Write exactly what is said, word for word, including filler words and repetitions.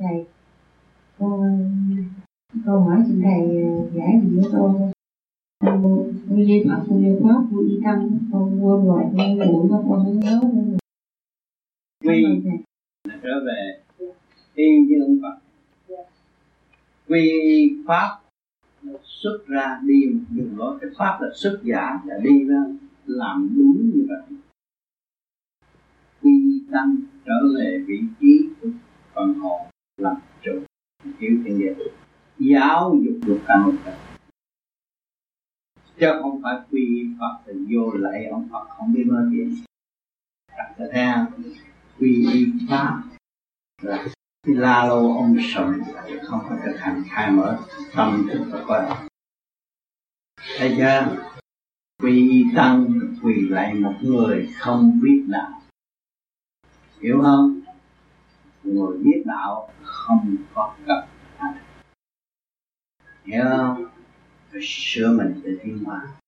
thầy. Con câu hỏi xin thầy giải gì cho con. Con dây Phật, con dây Pháp, con đi Tăng, con quên rồi, con buồn đó, con không nhớ nữa. Quy trở về y với ông Phật. Quy Pháp xuất ra đi một đường lối. Cái Pháp là xuất giả, là đi ra làm đúng như vậy. Quy Tăng trở về vị trí của phần hồn làm chủ hiểu thiên địa, giáo dục được cả một đời, chứ không phải quy Phật thì vô lại ông Phật không biết nói gì. Đặt ra theo quy y Pháp là la lô ông sầm, không có thực hành khai mở tâm thức của con. Thấy chưa? Quy y Tăng quỳ lại một người không biết đạo, hiểu không? Người biết đạo không có cấp hành, hiểu không? Phải sửa mình để tiến hóa.